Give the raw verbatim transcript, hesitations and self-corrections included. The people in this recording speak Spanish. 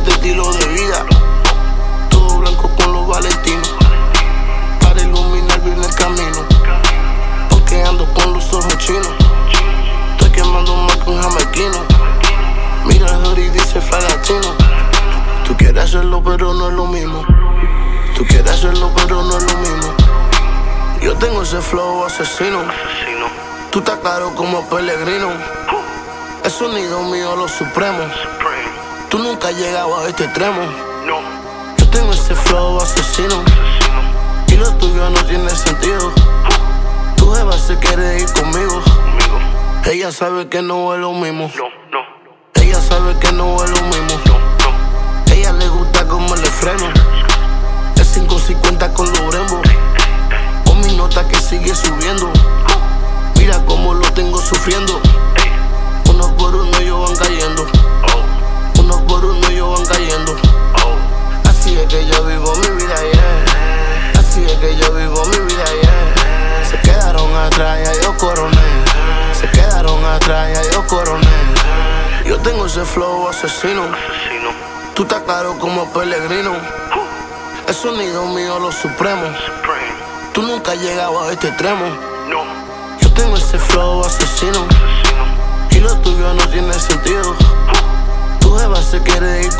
este estilo de vida. Todo blanco con los valentinos, para iluminar bien el camino. Porque ando con los ojos chinos, estoy quemando más que un jamaiquino. Mira el hoodie, dice Fragatino. Tú quieres hacerlo pero no es lo mismo. Tú quieres hacerlo pero no es lo mismo. Yo tengo ese flow asesino. Tú estás claro como Pellegrino. El sonido mío lo supremo. Tú nunca has llegado a este extremo. Yo tengo ese flow asesino, y lo tuyo no tiene sentido. Tu jeva se quiere ir conmigo. Ella sabe que no es lo mismo. Ella sabe que no es lo mismo. Ella le gusta como le freno. El cinco cincuenta con los Brembo, con mi nota que sigue subiendo. Mira cómo lo tengo sufriendo. Unos por uno ellos van cayendo. Unos por uno ellos van cayendo. Así es que yo vivo mi vida, yeah. Así es que yo vivo mi vida, yeah. Se quedaron atrás, ya yo coroné. Se quedaron atrás, ya yo coroné. Yo tengo ese flow asesino. Tú estás claro como Pellegrino. El sonido mío lo supremo. Tú nunca has llegado a este extremo. Yo tengo ese flow asesino, y lo tuyo no tiene sentido. Tu jeva se quiere ir